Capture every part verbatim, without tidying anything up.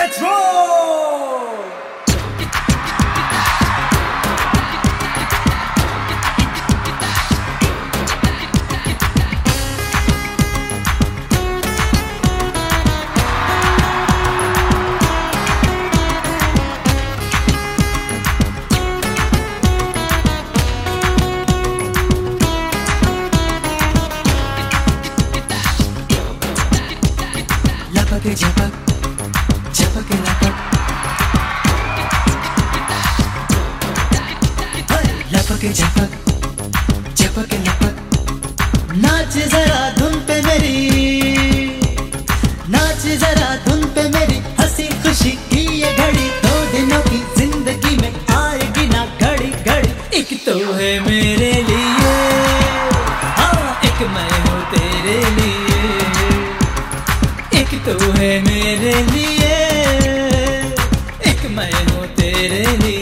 Let's roll! लपक झपक झपक लपक लपक झपक झपक लपक नाच जरा धुन पे मेरी, नाच जरा धुन पे मेरी, हंसी खुशी की ये घड़ी दो दिनों की जिंदगी में आएगी ना घड़ी घड़ी। एक तो है मेरे लिए, हाँ एक मैं हूँ तेरे लिए, एक तो है मेरे लिए, एक मैं हूँ तेरे लिए।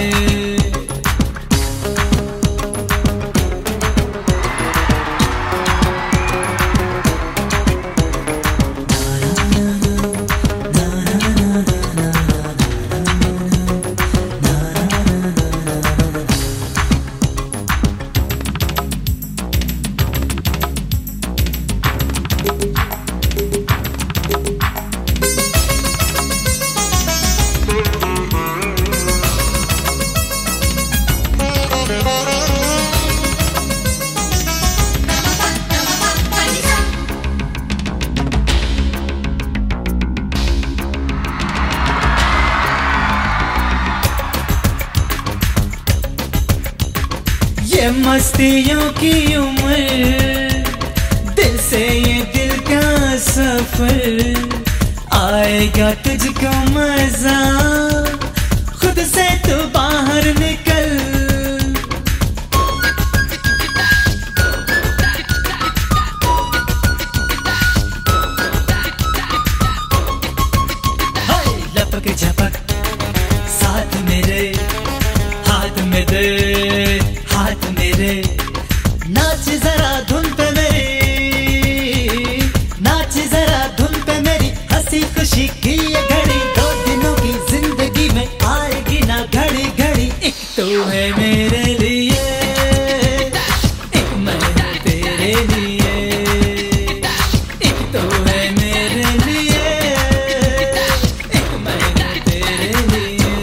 ये मस्तियों की उम्र, दिल से ये दिल का सफर, आएगा तुझको मजा, खुद से तू बाहर निकल। हाय लपक झपक साथ मेरे, हाथ में दे हाथ मेरे, नाच जरा धुन पे मेरी, नाच जरा धुन पे मेरी, हंसी खुशी की ये घड़ी दो दिनों की जिंदगी में आएगी ना घड़ी घड़ी। एक तो है मेरे लिए, एक मैं हूँ तेरे लिए, एक तो है मेरे लिए, एक मैं हूँ तेरे लिए।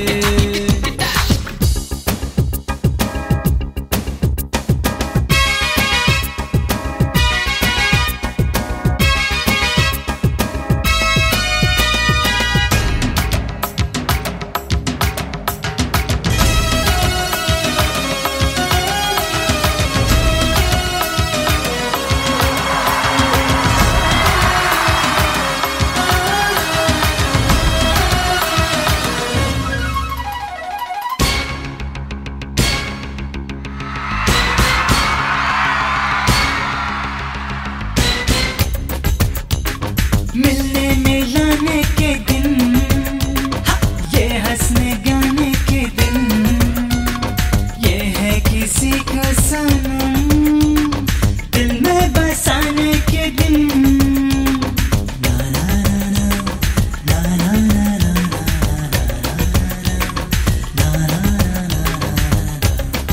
मिलने मिलाने के दिन, ये हंसने गाने के दिन, ये है किसी को सनम दिल में बसाने के दिन। ला ला ला ला ला ला ला ला ला ला,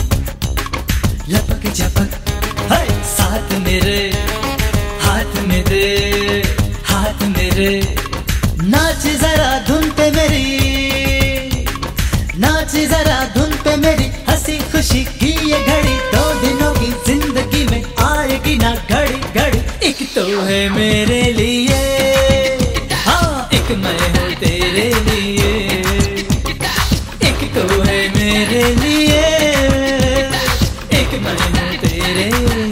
लपक झपक हाय साथ मेरे, हाथ में दे हाथ मेरे, नाच जरा धुन पे मेरी, नाच जरा धुन पे मेरी, हंसी खुशी की ये घड़ी दो दिनों की जिंदगी में आएगी ना घड़ी घड़ी। एक तो है मेरे लिए, हाँ एक मैं हूँ तेरे लिए, एक तो है मेरे लिए, एक मैं हूँ तेरे लिए।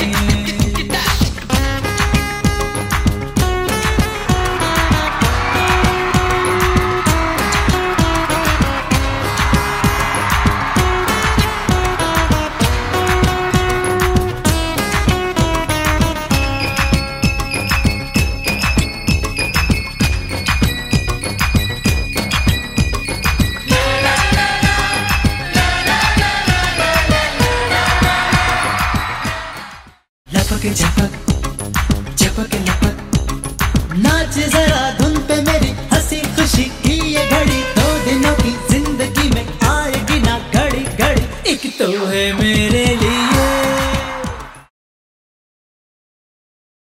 लपक झपक झपक लपक, नाच जरा धुन पे मेरी, हंसी खुशी की ये घड़ी दो दिनों की जिंदगी में आएगी ना घड़ी घड़ी, एक तो है मेरे